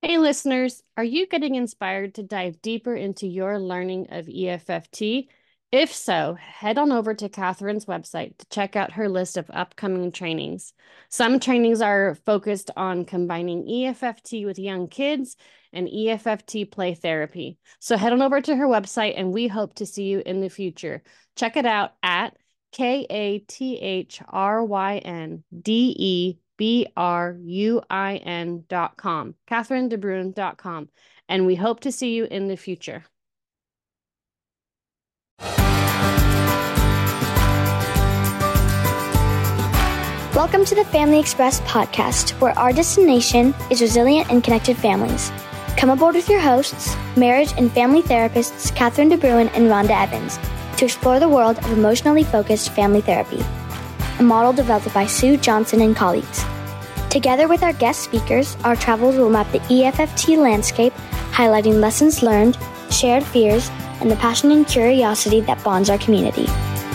Hey, listeners, are you getting inspired to dive deeper into your learning of EFFT? If so, head on over to Catherine's website to check out her list of upcoming trainings. Some trainings are focused on combining EFFT with young kids and EFFT play therapy. So head on over to her website and we hope to see you in the future. Check it out at KATHRYNDEBRUIN.com, CatherineDeBruin.com, and we hope to see you in the future. Welcome to the Family Express podcast, where our destination is resilient and connected families. Come aboard with your hosts, marriage and family therapists Catherine DeBruin and Rhonda Evans, to explore the world of emotionally focused family therapy, a model developed by Sue Johnson and colleagues. Together with our guest speakers, our travels will map the EFFT landscape, highlighting lessons learned, shared fears, and the passion and curiosity that bonds our community.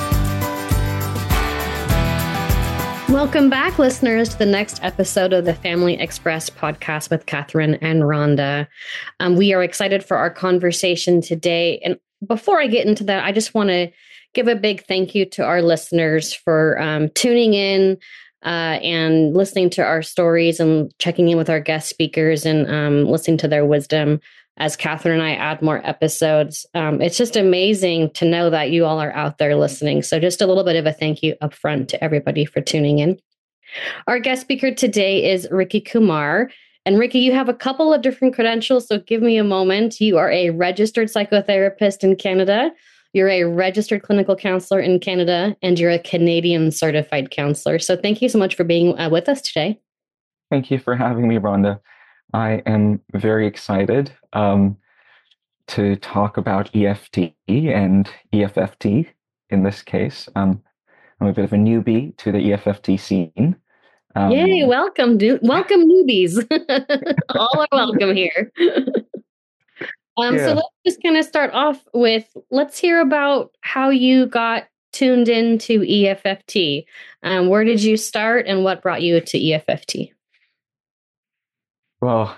Welcome back, listeners, to the next episode of the Family Express podcast with Catherine and Rhonda. We are excited for our conversation today. And before I get into that, I just want to give a big thank you to our listeners for tuning in and listening to our stories and checking in with our guest speakers and listening to their wisdom as Catherine and I add more episodes. It's just amazing to know that you all are out there listening. So just a little bit of a thank you up front to everybody for tuning in. Our guest speaker today is Ricky Kumar. And Ricky, you have a couple of different credentials, so give me a moment. You are a registered psychotherapist in Canada. You're a registered clinical counselor in Canada, and you're a Canadian certified counselor. So thank you so much for being with us today. Thank you for having me, Rhonda. I am very excited to talk about EFT and EFFT in this case. I'm a bit of a newbie to the EFFT scene. Yay, welcome, welcome newbies. All are welcome here. So let's just kind of start off with, let's hear about how you got tuned into EFFT. Where did you start and what brought you to EFFT? Well,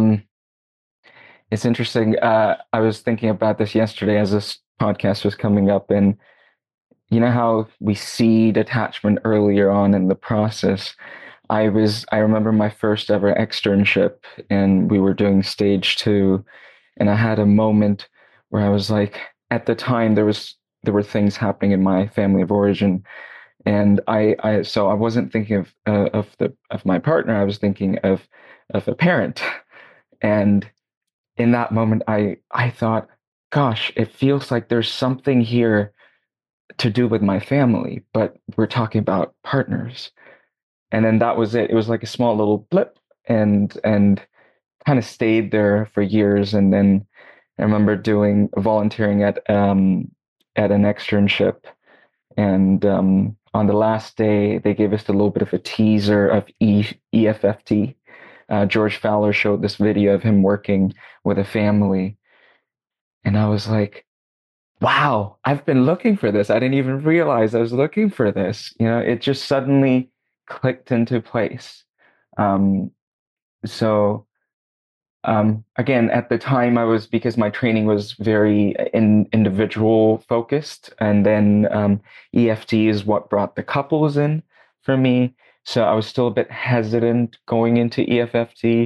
it's interesting. I was thinking about this yesterday as this podcast was coming up, and you know how we seed attachment earlier on in the process. I remember my first ever externship, and we were doing stage 2, and I had a moment where I was like, at the time there were things happening in my family of origin, and so I wasn't thinking of my partner. I was thinking of a parent, and in that moment, I thought, gosh, it feels like there's something here to do with my family, but we're talking about partners. And then that was it. It was like a small little blip, and kind of stayed there for years. And then I remember doing volunteering at an externship, and on the last day, they gave us a little bit of a teaser of EFFT. George Fowler showed this video of him working with a family. And I was like, wow, I've been looking for this. I didn't even realize I was looking for this. You know, it just suddenly clicked into place. Um, so again, at the time because my training was very individual focused, and then EFT is what brought the couples in for me. So I was still a bit hesitant going into EFFT,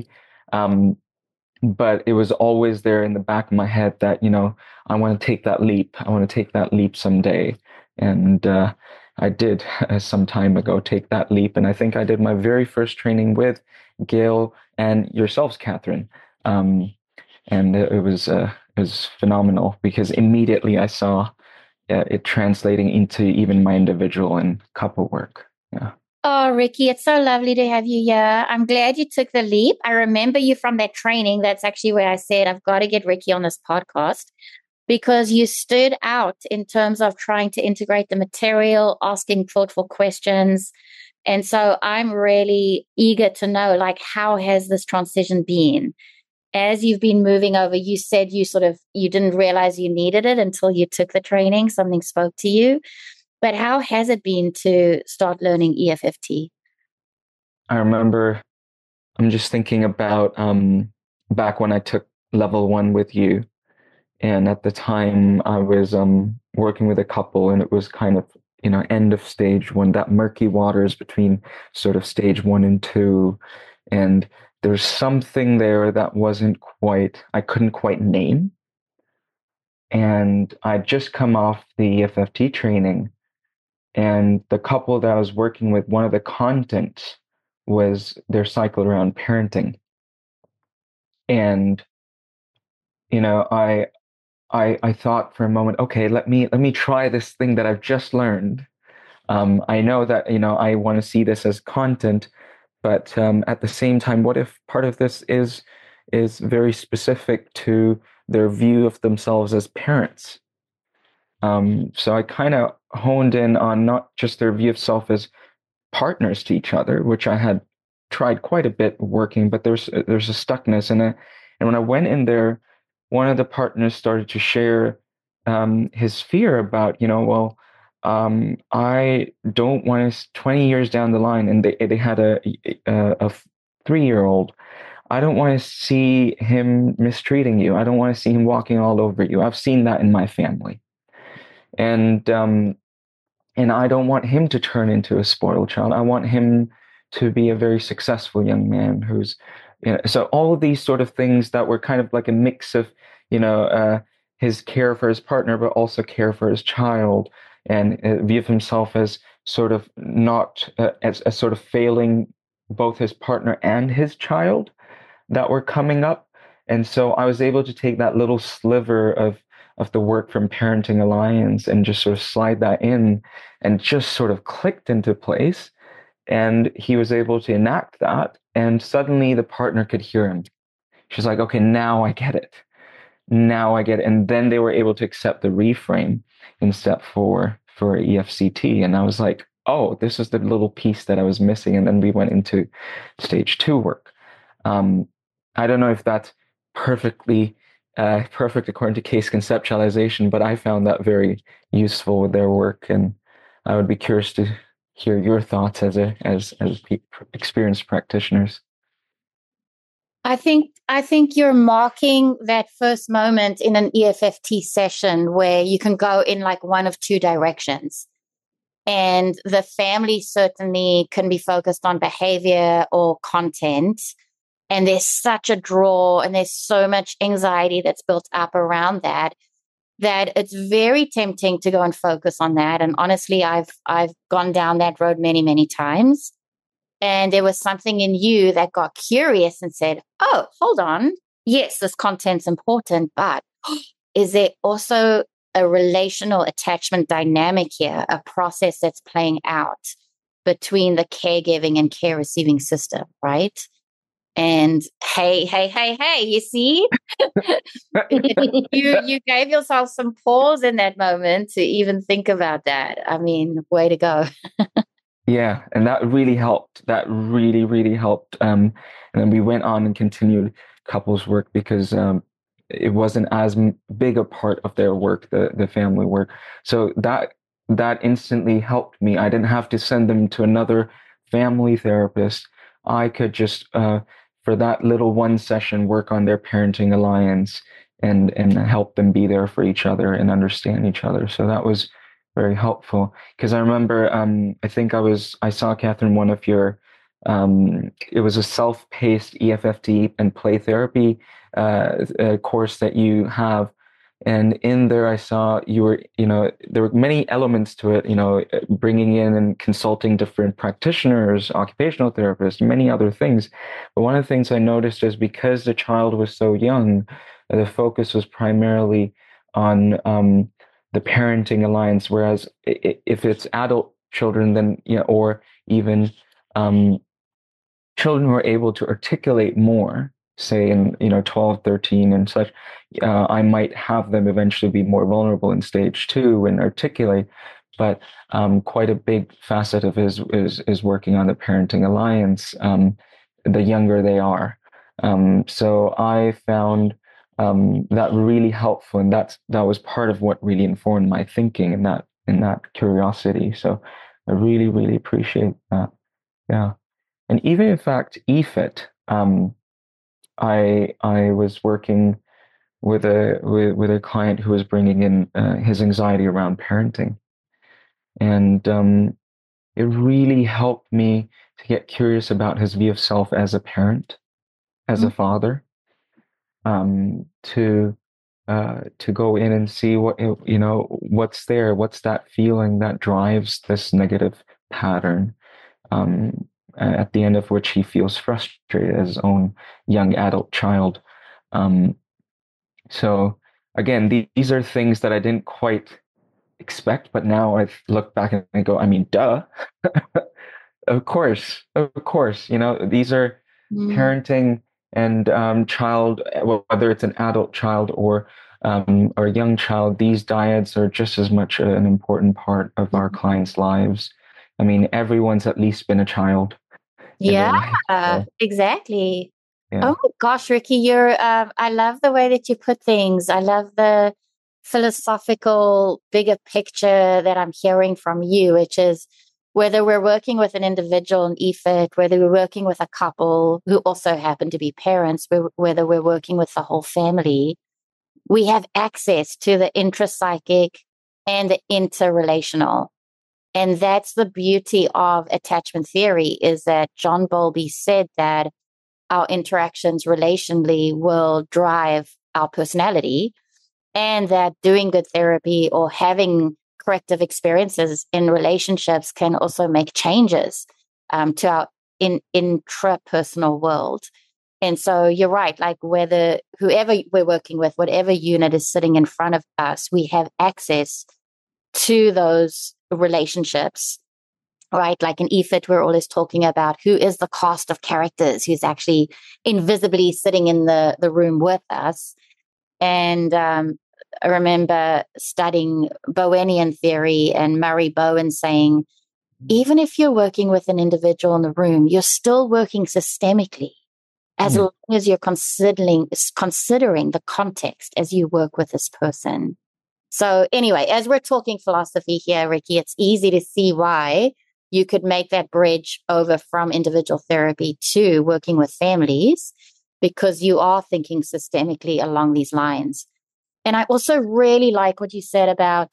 but it was always there in the back of my head that, you know, I want to take that leap. I want to take that leap someday. And I did some time ago take that leap. And I think I did my very first training with Gail and yourselves, Catherine. And it was phenomenal, because immediately I saw it translating into even my individual and couple work. Yeah. Oh, Ricky, it's so lovely to have you here. I'm glad you took the leap. I remember you from that training. That's actually where I said, I've got to get Ricky on this podcast, because you stood out in terms of trying to integrate the material, asking thoughtful questions. And so I'm really eager to know, like, how has this transition been? As you've been moving over, you said you didn't realize you needed it until you took the training. Something spoke to you. But how has it been to start learning EFFT? I remember, I'm just thinking about back when I took level 1 with you. And at the time, I was working with a couple, and it was kind of, end of stage 1, that murky waters between sort of stage 1 and 2. And there's something there that I couldn't quite name. And I'd just come off the EFFT training, and the couple that I was working with, one of the contents was their cycle around parenting. And, I thought for a moment, okay, let me try this thing that I've just learned. I know that, I want to see this as content, but at the same time, what if part of this is very specific to their view of themselves as parents? So I kind of honed in on not just their view of self as partners to each other, which I had tried quite a bit working, but there's a stuckness. And when I went in there, one of the partners started to share his fear about, I don't want to, 20 years down the line, and they had a 3-year-old. I don't want to see him mistreating you. I don't want to see him walking all over you. I've seen that in my family. And I don't want him to turn into a spoiled child. I want him to be a very successful young man who's, so all of these sort of things that were kind of like a mix of, his care for his partner, but also care for his child, and view of himself as sort of not, as sort of failing both his partner and his child, that were coming up. And so I was able to take that little sliver of the work from Parenting Alliance and just sort of slide that in, and just sort of clicked into place. And he was able to enact that. And suddenly the partner could hear him. She's like, okay, now I get it. Now I get it. And then they were able to accept the reframe in step 4 for EFCT. And I was like, oh, this is the little piece that I was missing. And then we went into stage 2 work. I don't know if that's perfect according to case conceptualization, but I found that very useful with their work, and I would be curious to hear your thoughts as experienced practitioners. I think you're marking that first moment in an EFFT session where you can go in like one of 2 directions. And the family certainly can be focused on behavior or content. And there's such a draw, and there's so much anxiety that's built up around that it's very tempting to go and focus on that. And honestly, I've gone down that road many, many times. And there was something in you that got curious and said, oh, hold on. Yes, this content's important, but is there also a relational attachment dynamic here, a process that's playing out between the caregiving and care receiving system, right? And hey, you see, you gave yourself some pause in that moment to even think about that. I mean, way to go. Yeah, and that really helped. That really, really helped. And then we went on and continued couples work, because it wasn't as big a part of their work, the family work. So that instantly helped me. I didn't have to send them to another family therapist. I could just for that little 1 session, work on their Parenting Alliance and help them be there for each other and understand each other. So that was very helpful, because I remember I saw, Catherine, one of your it was a self-paced EFFT and play therapy course that you have. And in there, I saw you were, there were many elements to it, bringing in and consulting different practitioners, occupational therapists, many other things. But one of the things I noticed is, because the child was so young, the focus was primarily on the Parenting Alliance. Whereas if it's adult children, then, or even children who are able to articulate more, say in 12, 13 and such, I might have them eventually be more vulnerable in stage 2 and articulate. But quite a big facet of is working on the Parenting Alliance, the younger they are. So I found that really helpful, and that was part of what really informed my thinking in that curiosity. So I really, really appreciate that. Yeah. And even in fact, EFIT, I was working with a client who was bringing in his anxiety around parenting, and it really helped me to get curious about his view of self as a parent, as a father, to go in and see what's there, what's that feeling that drives this negative pattern, at the end of which he feels frustrated as his own young adult child. So again, these are things that I didn't quite expect, but now I look back and I go, I mean, duh. Of course, of course. These are parenting and child, whether it's an adult child or a young child. These dyads are just as much an important part of our clients' lives. I mean, everyone's at least been a child in their life. So, Exactly. yeah. Oh my gosh, Ricky, I love the way that you put things. I love the philosophical, bigger picture that I'm hearing from you, which is whether we're working with an individual in EFIT, whether we're working with a couple who also happen to be parents, whether we're working with the whole family, we have access to the intrapsychic and the interrelational. And that's the beauty of attachment theory, is that John Bowlby said that our interactions relationally will drive our personality, and that doing good therapy or having corrective experiences in relationships can also make changes to our intrapersonal world. And so you're right, like whoever we're working with, whatever unit is sitting in front of us, we have access to those relationships, right? Like in EFIT, we're always talking about who is the cast of characters who's actually invisibly sitting in the room with us. And I remember studying Bowenian theory and Murray Bowen saying, even if you're working with an individual in the room, you're still working systemically, as long as you're considering the context as you work with this person. So anyway, as we're talking philosophy here, Ricky, it's easy to see why you could make that bridge over from individual therapy to working with families, because you are thinking systemically along these lines. And I also really like what you said about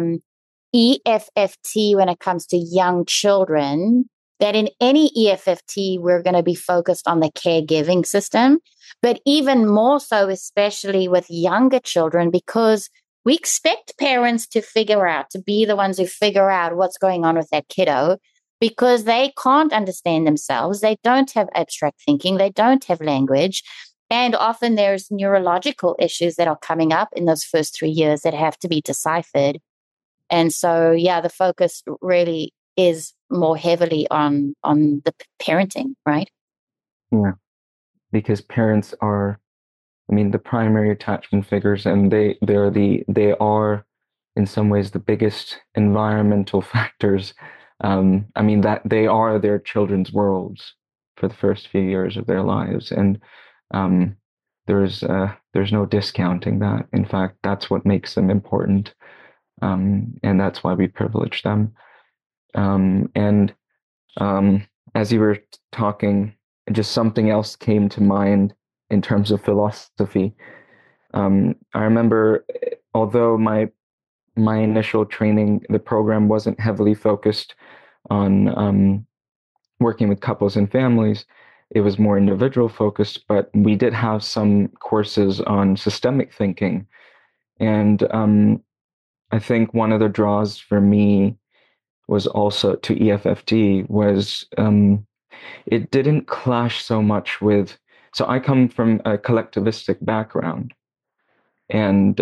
EFFT when it comes to young children, that in any EFFT, we're going to be focused on the caregiving system, but even more so, especially with younger children, because we expect parents to be the ones who figure out what's going on with that kiddo, because they can't understand themselves. They don't have abstract thinking. They don't have language. And often there's neurological issues that are coming up in those first 3 years that have to be deciphered. And so, yeah, the focus really is more heavily on the parenting, right? Yeah, because parents are, I mean, the primary attachment figures, and they are in some ways the biggest environmental factors. I mean, that they are their children's worlds for the first few years of their lives, and there's no discounting that. In fact, that's what makes them important, and that's why we privilege them. And as you were talking, just something else came to mind in terms of philosophy. I remember, although my initial training, the program wasn't heavily focused on working with couples and families. It was more individual focused, but we did have some courses on systemic thinking. And I think one of the draws for me was also to EFFT was it didn't clash so much with, so I come from a collectivistic background, and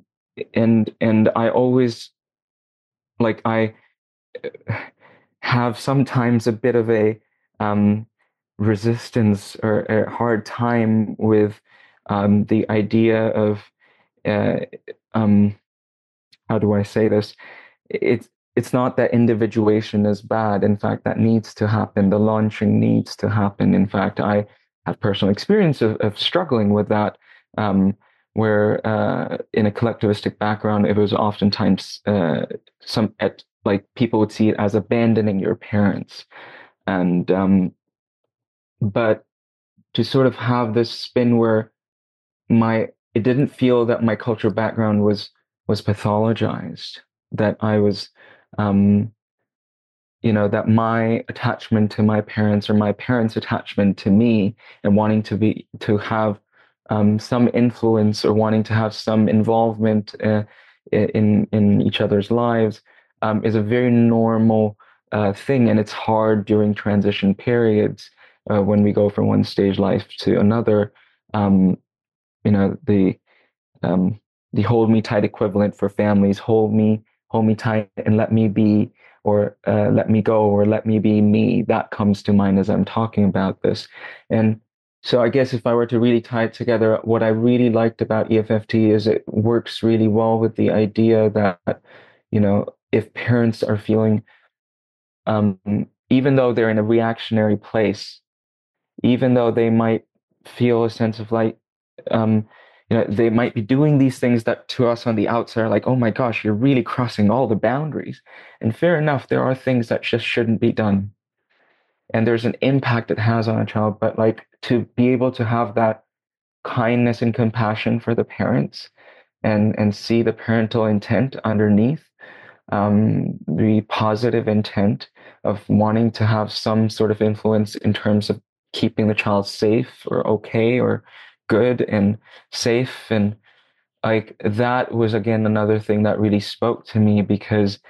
I always, like, I have sometimes a bit of a resistance or a hard time with the idea of how do I say this? It's not that individuation is bad. In fact, that needs to happen. The launching needs to happen. In fact, I have personal experience of struggling with that, where in a collectivistic background, it was oftentimes like people would see it as abandoning your parents, and but to sort of have this spin where it didn't feel that my cultural background was pathologized, that I was, um, that my attachment to my parents or my parents' attachment to me and wanting to have some influence or wanting to have some involvement in each other's lives is a very normal thing, and it's hard during transition periods when we go from one stage life to another. Um, the um, the hold me tight equivalent for families, hold me tight and let me be, or let me go, or let me be me. That comes to mind as I'm talking about this. And so I guess if I were to really tie it together, what I really liked about EFFT is it works really well with the idea that, if parents are feeling, um, even though they're in a reactionary place, even though they might feel a sense of like, um, they might be doing these things that to us on the outside are like, oh my gosh, you're really crossing all the boundaries. And fair enough, there are things that just shouldn't be done. And there's an impact it has on a child, but like to be able to have that kindness and compassion for the parents and see the parental intent underneath, the positive intent of wanting to have some sort of influence in terms of keeping the child safe or okay or good and safe. And like that was again another thing that really spoke to me because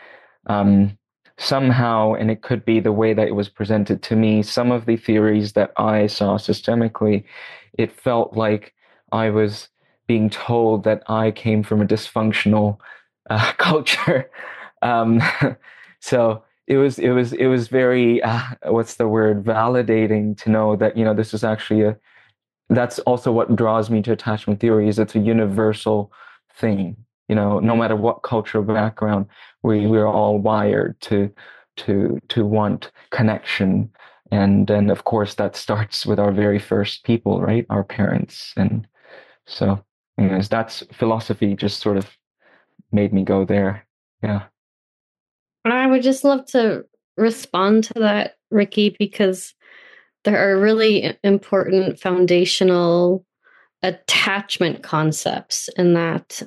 somehow, and it could be the way that it was presented to me, some of the theories that I saw systemically, it felt like I was being told that I came from a dysfunctional culture. Um, so it was very what's the word, validating to know that this is actually that's also what draws me to attachment theory, is it's a universal thing. No matter what cultural background, we're all wired to want connection. And then of course that starts with our very first people, right? Our parents. And so anyways, that's philosophy just sort of made me go there. Yeah. I would just love to respond to that, Ricky, because there are really important foundational attachment concepts in that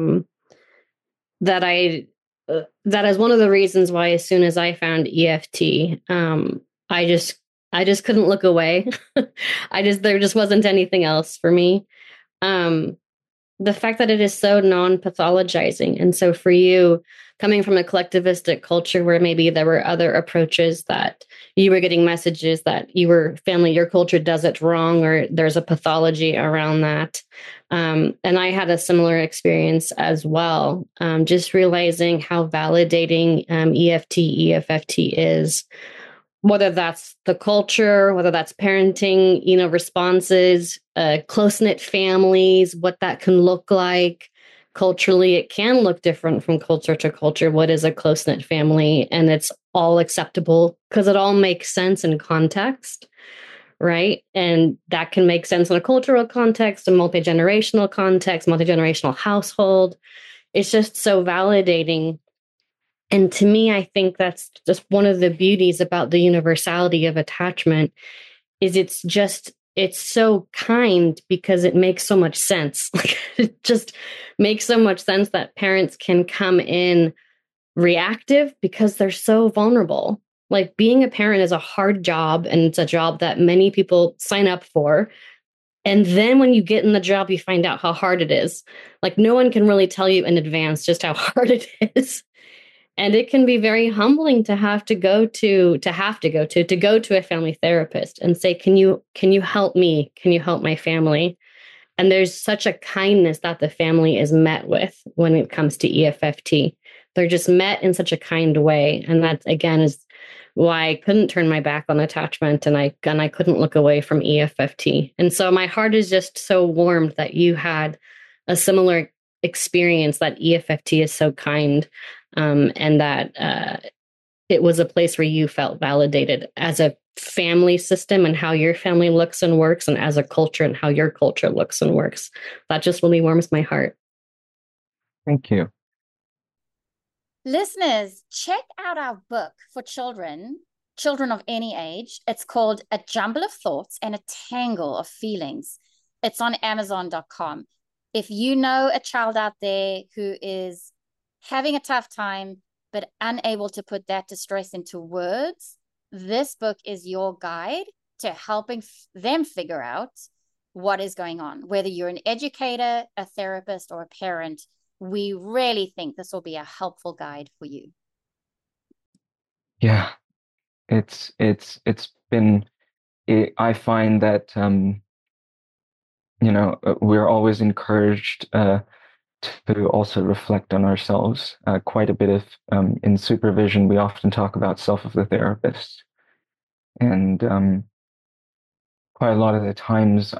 that I that is one of the reasons why as soon as I found EFT, I just I just couldn't look away. There just wasn't anything else for me. Um, the fact that it is so non-pathologizing, and so for you, coming from a collectivistic culture where maybe there were other approaches that you were getting messages that your culture does it wrong, or there's a pathology around that. And I had a similar experience as well, just realizing how validating EFT is, whether that's the culture, whether that's parenting, responses, close-knit families, what that can look like. Culturally, it can look different from culture to culture. What is a close-knit family? And it's all acceptable because it all makes sense in context, right? And that can make sense in a cultural context, a multi-generational context, multi-generational household. It's just so validating. And to me, I think that's just one of the beauties about the universality of attachment is it's so kind because it makes so much sense. It just makes so much sense that parents can come in reactive because they're so vulnerable. Like being a parent is a hard job, and it's a job that many people sign up for. And then when you get in the job, you find out how hard it is. Like no one can really tell you in advance just how hard it is. And it can be very humbling to go to a family therapist and say, can you help me? Can you help my family? And there's such a kindness that the family is met with when it comes to EFFT. They're just met in such a kind way. And that, again, is why I couldn't turn my back on attachment, and I couldn't look away from EFFT. And so my heart is just so warmed that you had a similar experience, that EFFT is so kind, and that it was a place where you felt validated as a family system and how your family looks and works, and as a culture and how your culture looks and works. That just really warms my heart. Thank you. Listeners, check out our book for children, children of any age. It's called A Jumble of Thoughts and a Tangle of Feelings. It's on Amazon.com. If you know a child out there who is having a tough time, but unable to put that distress into words, this book is your guide to helping them figure out what is going on. Whether you're an educator, a therapist, or a parent, we really think this will be a helpful guide for you. Yeah, it's been. I find that we're always encouraged to also reflect on ourselves. Quite a bit of in supervision, we often talk about self of the therapist, and quite a lot of the times,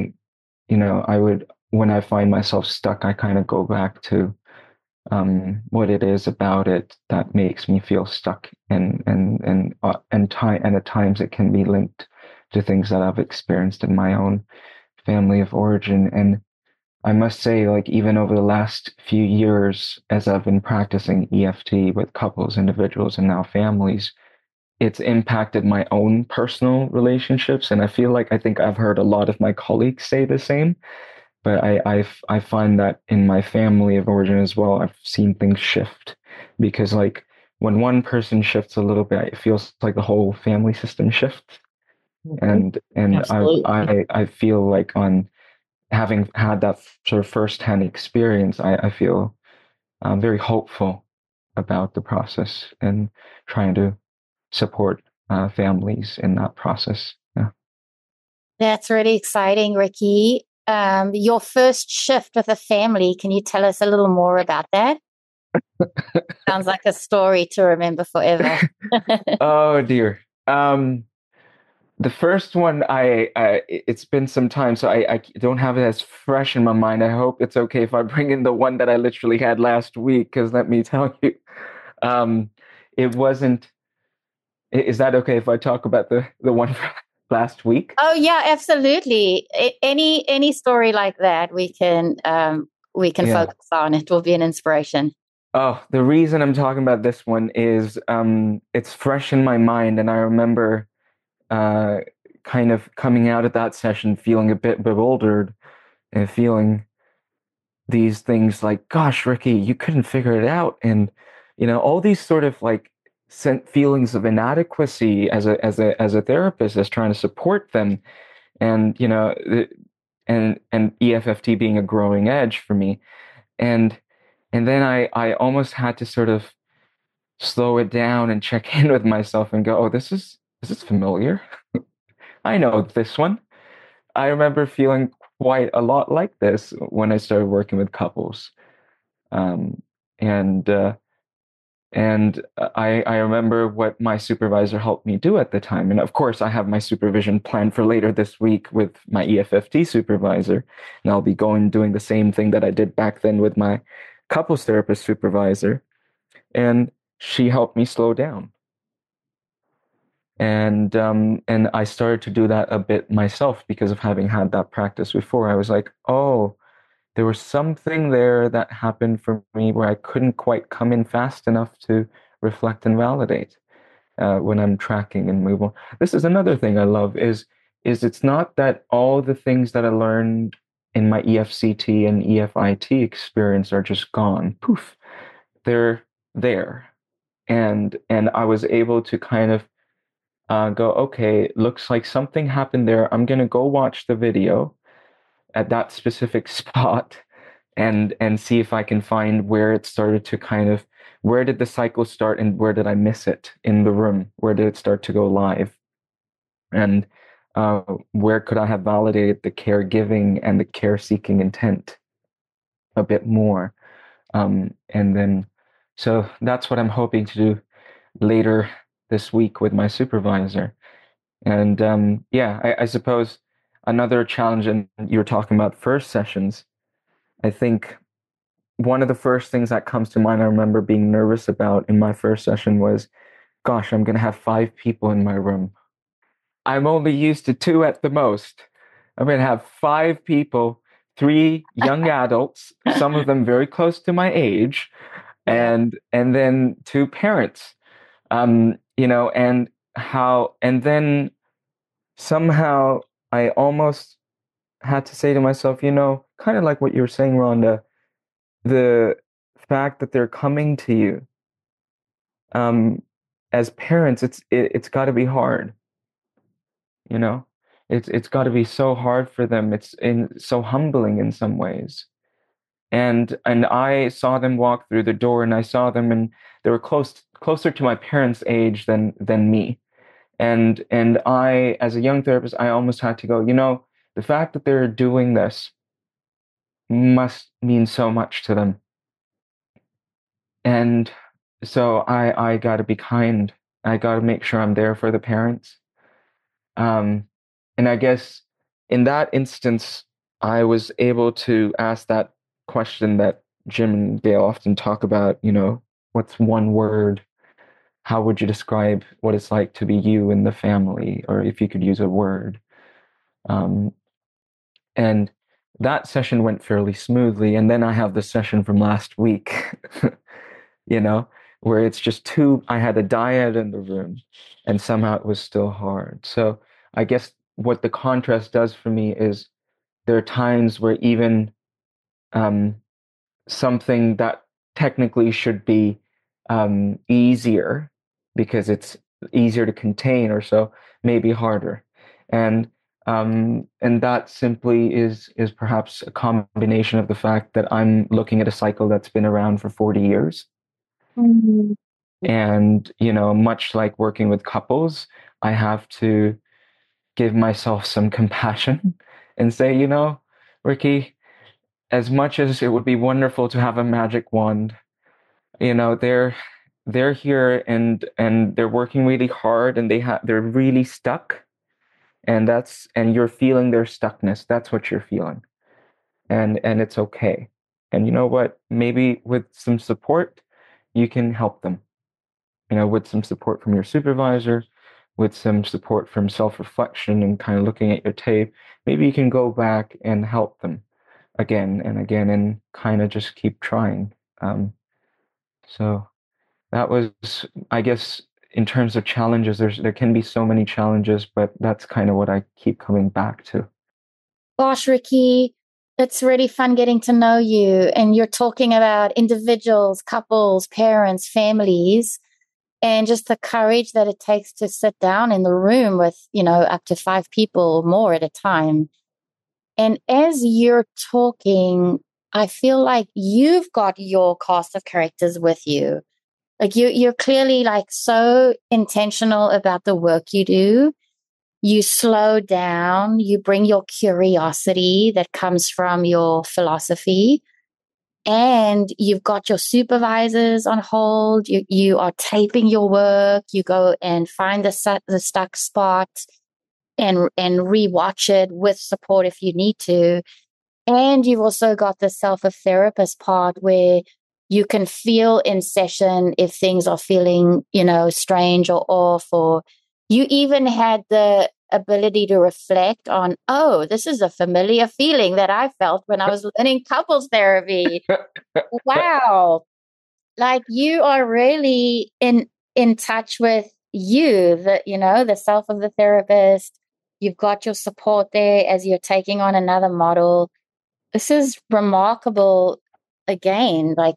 I would, when I find myself stuck, I kind of go back to what it is about it that makes me feel stuck, and at times it can be linked to things that I've experienced in my own family of origin. And I must say, like, even over the last few years, as I've been practicing EFT with couples, individuals, and now families, it's impacted my own personal relationships. And I think I've heard a lot of my colleagues say the same. But I find that in my family of origin as well, I've seen things shift, because like when one person shifts a little bit, it feels like the whole family system shifts. And I feel like, on having had that sort of firsthand experience, I feel very hopeful about the process and trying to support families in that process. Yeah. That's really exciting, Ricky. Your first shift with a family, can you tell us a little more about that? Sounds like a story to remember forever. Oh dear. The first one, it's been some time, so I don't have it as fresh in my mind. I hope it's okay if I bring in the one that I literally had last week, because let me tell you, it wasn't. Is that okay if I talk about the one from last week? Oh yeah, absolutely. Any story like that, we can focus on. It will be an inspiration. Oh, the reason I'm talking about this one is it's fresh in my mind, and I remember kind of coming out of that session feeling a bit bewildered and feeling these things like, gosh, Ricky, you couldn't figure it out. And, all these sort of like feelings of inadequacy as a therapist, as trying to support them. And, and EFFT being a growing edge for me. And then I almost had to sort of slow it down and check in with myself and go, oh, this is familiar. I know this one. I remember feeling quite a lot like this when I started working with couples. And I remember what my supervisor helped me do at the time. And of course, I have my supervision planned for later this week with my EFFT supervisor. And I'll be doing the same thing that I did back then with my couples therapist supervisor. And she helped me slow down. And I started to do that a bit myself because of having had that practice before. I was like, oh, there was something there that happened for me where I couldn't quite come in fast enough to reflect and validate when I'm tracking and move on. This is another thing I love is it's not that all the things that I learned in my EFCT and EFIT experience are just gone. Poof, they're there. And I was able to kind of go, okay, looks like something happened there. I'm going to go watch the video at that specific spot and see if I can find where it started to kind of, where did the cycle start and where did I miss it in the room? Where did it start to go live? And where could I have validated the caregiving and the care-seeking intent a bit more? And then, so that's what I'm hoping to do later this week with my supervisor. And I suppose another challenge, and you were talking about first sessions, I think one of the first things that comes to mind I remember being nervous about in my first session was, gosh, I'm going to have 5 people in my room. I'm only used to 2 at the most. I'm going to have 5 people, 3 young adults, some of them very close to my age, and then 2 parents. And and then somehow I almost had to say to myself, kind of like what you were saying, Rhonda, the fact that they're coming to you, as parents, it's got to be hard, you know? It's got to be so hard for them. So humbling in some ways. And I saw them walk through the door, and I saw them, and they were closer to my parents' age than me. And I, as a young therapist, I almost had to go, the fact that they're doing this must mean so much to them. And so I got to be kind. I got to make sure I'm there for the parents. And I guess in that instance, I was able to ask that question that Jim and Gail often talk about, what's one word? How would you describe what it's like to be you in the family, or if you could use a word? Um, and that session went fairly smoothly. And then I have the session from last week, where it's just I had a dyad in the room, and somehow it was still hard. So I guess what the contrast does for me is there are times where even something that technically should be easier because it's easier to contain or so may be harder. And that simply is perhaps a combination of the fact that I'm looking at a cycle that's been around for 40 years. Mm-hmm. And, much like working with couples, I have to give myself some compassion and say, Ricky, as much as it would be wonderful to have a magic wand, they're here and they're working really hard, and they're really stuck. And you're feeling their stuckness. That's what you're feeling. And it's okay. And you know what? Maybe with some support, you can help them. With some support from your supervisor, with some support from self-reflection and kind of looking at your tape, maybe you can go back and help them again and again and kind of just keep trying. So that was, I guess, in terms of challenges, there can be so many challenges, but that's kind of what I keep coming back to. Gosh, Ricky, it's really fun getting to know you. And you're talking about individuals, couples, parents, families, and just the courage that it takes to sit down in the room with, up to 5 people or more at a time. And as you're talking, I feel like you've got your cast of characters with you. Like you're clearly like so intentional about the work you do. You slow down, you bring your curiosity that comes from your philosophy, and you've got your supervisors on hold. You are taping your work. You go and find the stuck spot and rewatch it with support if you need to. And you've also got the self-therapist part where you can feel in session if things are feeling, strange or off, or you even had the ability to reflect on, oh, this is a familiar feeling that I felt when I was learning couples therapy. Wow. Like you are really in touch with the self of the therapist. You've got your support there as you're taking on another model. This is remarkable again, like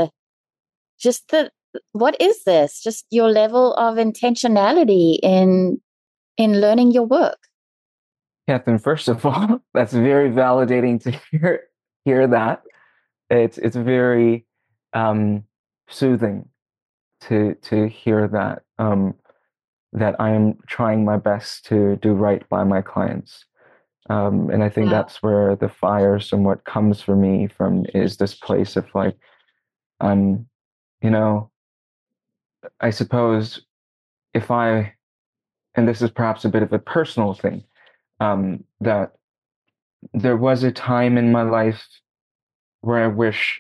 what is this? Just your level of intentionality in learning your work. Catherine, first of all, that's very validating to hear that. It's very soothing to hear that that I am trying my best to do right by my clients. And I think that's where the fire somewhat comes for me from, is this place of like, I suppose and this is perhaps a bit of a personal thing, that there was a time in my life where I wish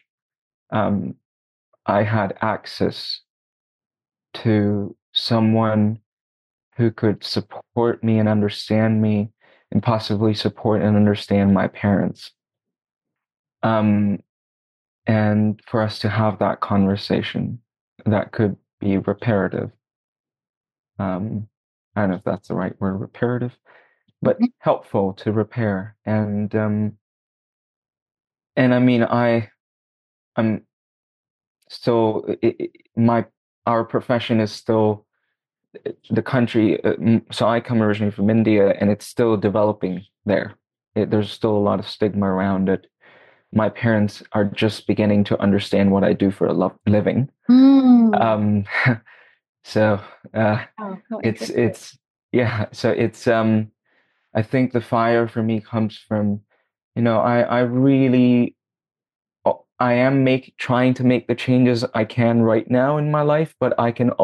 I had access to someone who could support me and understand me, and possibly support and understand my parents. And for us to have that conversation that could be reparative. I don't know if that's the right word, reparative, but helpful to repair. And I mean, I'm still, our profession is still the country. So I come originally from India, and it's still developing there. There's still a lot of stigma around it. My parents are just beginning to understand what I do for a living. Um, so it's yeah. So it's I think the fire for me comes from, I really I am trying to make the changes I can right now in my life, but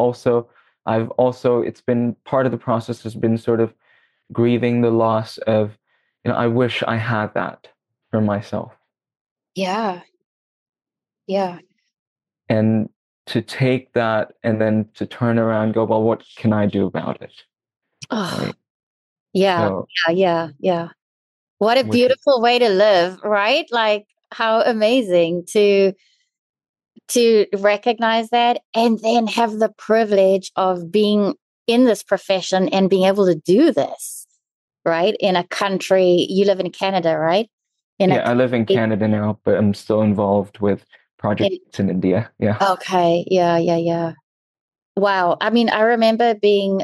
it's been part of the process has been sort of grieving the loss of, I wish I had that for myself. Yeah. Yeah. And to take that and then to turn around and go, well, what can I do about it? Oh, Right. yeah. So, Yeah. What a beautiful way to live, right? Like, how amazing to recognize that and then have the privilege of being in this profession and being able to do this, right? In a country, you live in Canada, right? I live in Canada now, but I'm still involved with projects in India. Yeah. Okay. Yeah. Wow. I mean, I remember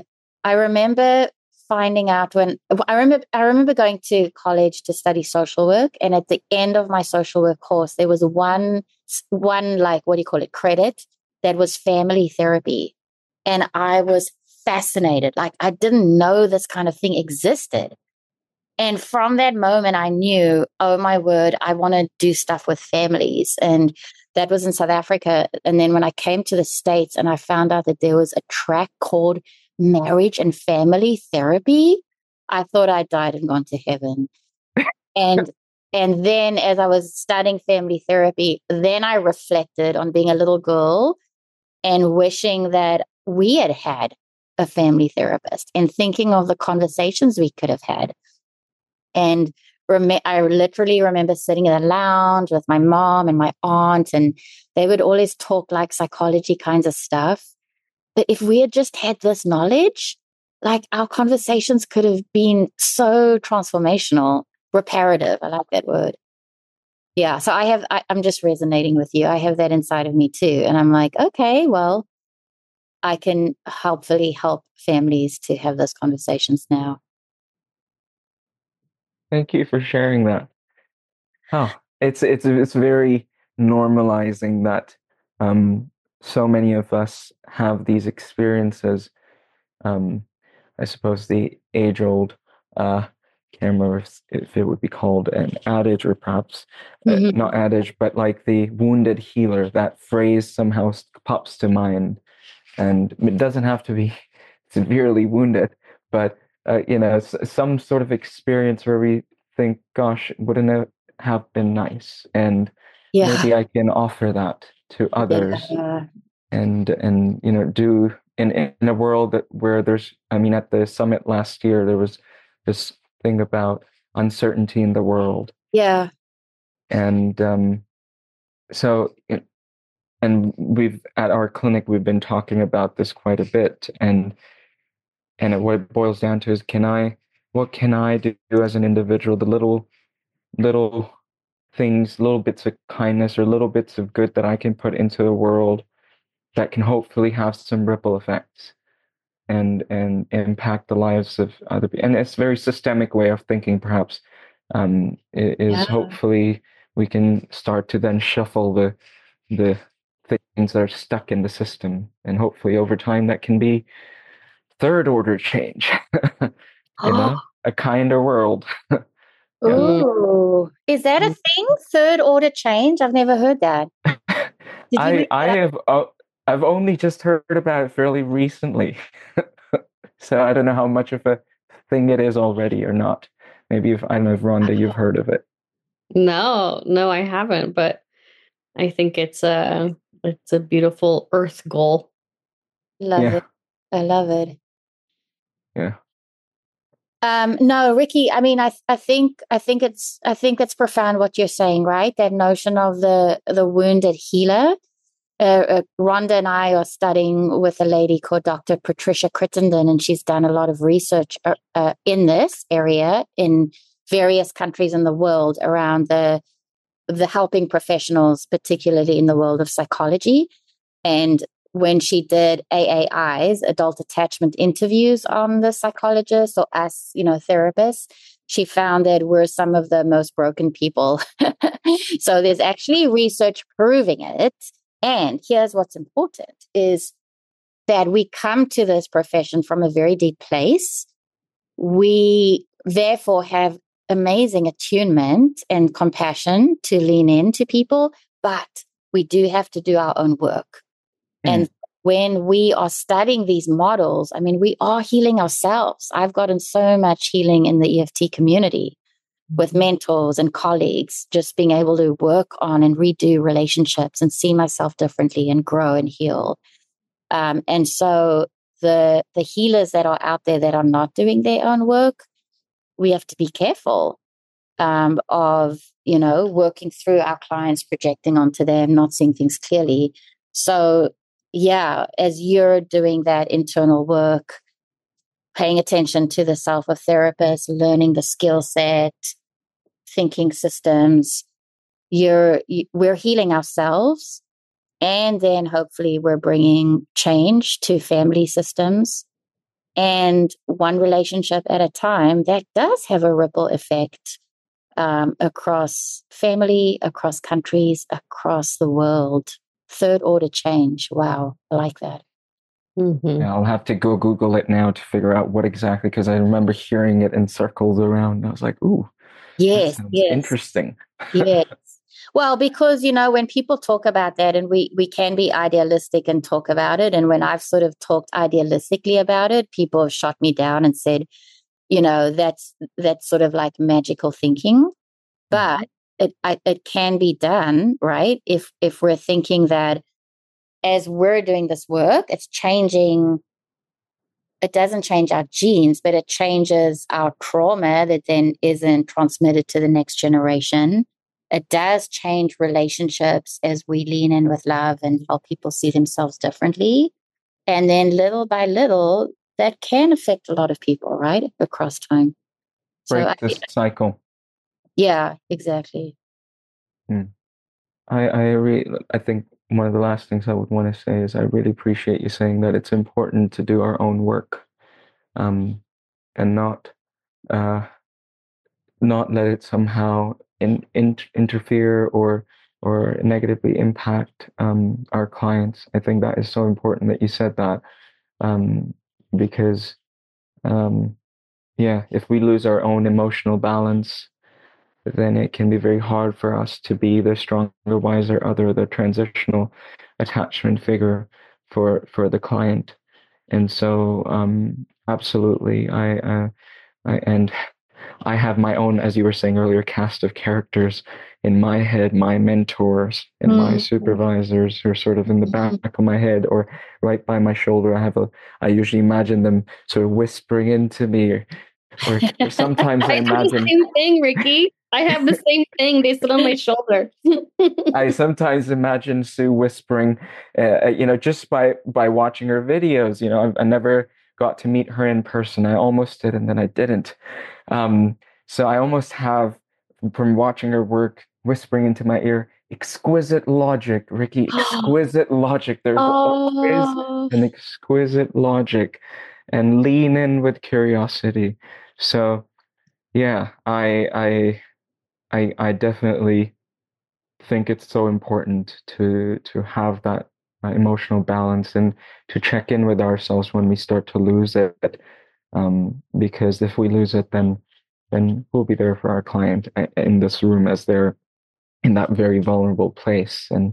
finding out I remember going to college to study social work. And at the end of my social work course, there was one, like, what do you call it, credit that was family therapy. And I was fascinated. Like, I didn't know this kind of thing existed. And from that moment, I knew, oh my word, I want to do stuff with families. And that was in South Africa. And then when I came to the States and I found out that there was a track called marriage and family therapy, I thought I died and gone to heaven. And then as I was studying family therapy, then I reflected on being a little girl and wishing that we had a family therapist and thinking of the conversations we could have had. And I literally remember sitting in a lounge with my mom and my aunt, and they would always talk like psychology kinds of stuff. But if we had just had this knowledge, like, our conversations could have been so transformational, reparative. I like that word. Yeah. So I'm just resonating with you. I have that inside of me too. And I'm like, okay, well, I can hopefully help families to have those conversations now. Thank you for sharing that. Oh, it's very normalizing that so many of us have these experiences. I suppose the age-old can't remember if it would be called an adage or perhaps not adage, but like the wounded healer. That phrase somehow pops to mind, and it doesn't have to be severely wounded, but some sort of experience where we think, gosh, wouldn't it have been nice? And maybe I can offer that to others. And do in a world where there's, I mean, at the summit last year, there was this thing about uncertainty in the world. Yeah. And and at our clinic, we've been talking about this quite a bit. And what it boils down to is, what can I do as an individual? The little things, little bits of kindness or little bits of good that I can put into the world that can hopefully have some ripple effects and impact the lives of other people. And it's a very systemic way of thinking, perhaps, hopefully we can start to then shuffle the things that are stuck in the system. And hopefully over time that can be third order change, a kinder world. Oh, is that a thing? Third order change? I've never heard that. I've only just heard about it fairly recently. So I don't know how much of a thing it is already or not. Maybe I don't know if Rhonda, you've heard of it. No, I haven't, but I think it's a beautiful earth goal. Love it. I love it. Yeah. No, Ricky, I mean, I think it's profound what you're saying, right? That notion of the wounded healer. Rhonda and I are studying with a lady called Dr. Patricia Crittenden, and she's done a lot of research in this area in various countries in the world around the helping professionals, particularly in the world of psychology. And when she did AAIs, adult attachment interviews on the psychologists or us, therapists, she found that we're some of the most broken people. So there's actually research proving it. And here's what's important is that we come to this profession from a very deep place. We therefore have amazing attunement and compassion to lean into people, but we do have to do our own work. And when we are studying these models, I mean, we are healing ourselves. I've gotten so much healing in the EFT community with mentors and colleagues, just being able to work on and redo relationships and see myself differently and grow and heal. And so the healers that are out there that are not doing their own work, we have to be careful of, working through our clients, projecting onto them, not seeing things clearly. So yeah, as you're doing that internal work, paying attention to the self of therapists, learning the skill set, thinking systems, we're healing ourselves. And then hopefully we're bringing change to family systems. And one relationship at a time, that does have a ripple effect across family, across countries, across the world. Third order change. Wow, I like that. Mm-hmm. Yeah, I'll have to go Google it now to figure out what exactly, because I remember hearing it in circles around. I was like, ooh, yes, that sounds yes. interesting. Yes. Well, because, when people talk about that, and we can be idealistic and talk about it. And when I've sort of talked idealistically about it, people have shot me down and said, that's sort of like magical thinking. But it can be done, right? If we're thinking that as we're doing this work, it's changing. It doesn't change our genes, but it changes our trauma that then isn't transmitted to the next generation. It does change relationships as we lean in with love and help people see themselves differently. And then little by little, that can affect a lot of people, right? Across time. Break this cycle. Yeah, exactly. I think one of the last things I would want to say is I really appreciate you saying that it's important to do our own work, and not let it somehow interfere or negatively impact our clients. I think that is so important that you said that, because if we lose our own emotional balance, then it can be very hard for us to be the stronger, wiser other, the transitional attachment figure for the client. And so, absolutely, I have my own, as you were saying earlier, cast of characters in my head, my mentors and my supervisors who are sort of in the back of my head or right by my shoulder. I usually imagine them sort of whispering into me, or sometimes I imagine the same thing, Ricky. I have the same thing. They sit on my shoulder. I sometimes imagine Sue whispering, just by watching her videos. I never got to meet her in person. I almost did, and then I didn't. So I almost have, from watching her work, whispering into my ear, exquisite logic, Ricky, exquisite logic. There's always an exquisite logic, and lean in with curiosity. So, yeah, I definitely think it's so important to have that emotional balance and to check in with ourselves when we start to lose it, because if we lose it, then we'll be there for our client in this room as they're in that very vulnerable place. And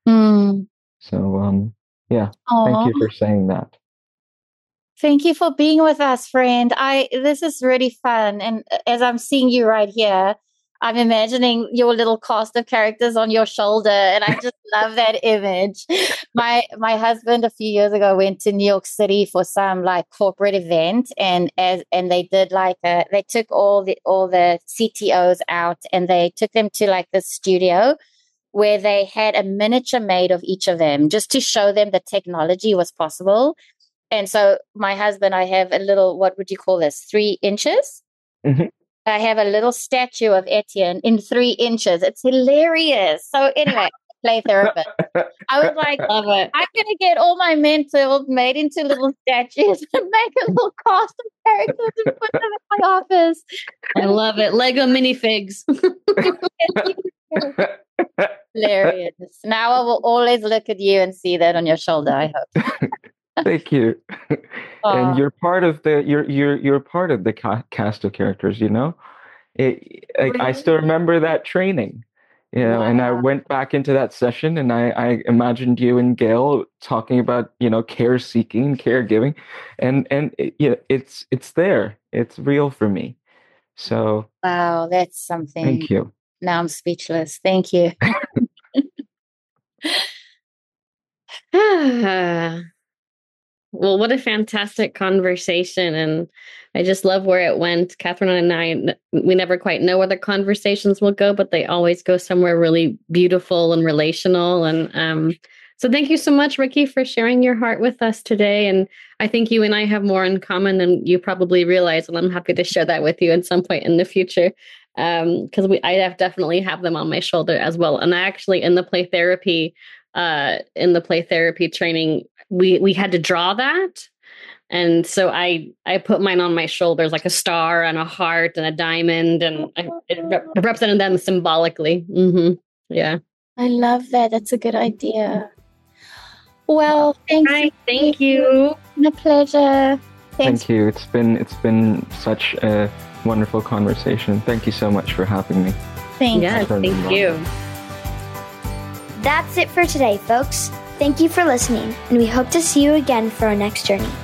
so thank you for saying that. Thank you for being with us, friend. This is really fun. And as I'm seeing you right here, I'm imagining your little cast of characters on your shoulder, and I just love that image. My husband a few years ago went to New York City for some like corporate event, and they did they took all the CTOs out, and they took them to like the studio where they had a miniature made of each of them just to show them that technology was possible. And so my husband, I have a little, what would you call this? 3 inches? Mm-hmm. I have a little statue of Etienne in 3 inches. It's hilarious. So anyway, play therapist. I was like, Love it. I'm going to get all my mentors made into little statues and make a little cast of characters and put them in my office. I love it. Lego minifigs. Hilarious. Now I will always look at you and see that on your shoulder, I hope. Thank you. And you're part of the you're part of the cast of characters, you know. I still remember that training, you know, and I went back into that session and I imagined you and Gail talking about, you know, care seeking, caregiving, and it's there. It's real for me. So wow, that's something. Thank you. Now I'm speechless. Thank you. Well, what a fantastic conversation. And I just love where it went. Catherine and I, we never quite know where the conversations will go, but they always go somewhere really beautiful and relational. And so thank you so much, Ricky, for sharing your heart with us today. And I think you and I have more in common than you probably realize. And I'm happy to share that with you at some point in the future. Because I definitely have them on my shoulder as well. And I actually, in the play therapy training, we had to draw that. And so I put mine on my shoulders like a star and a heart and a diamond, and it represented them symbolically. Mm-hmm. Yeah. I love that. That's a good idea. Well, thank you. Thank you. It's been a pleasure. Thank you. It's been such a wonderful conversation. Thank you so much for having me. Thank you. That's it for today, folks. Thank you for listening, and we hope to see you again for our next journey.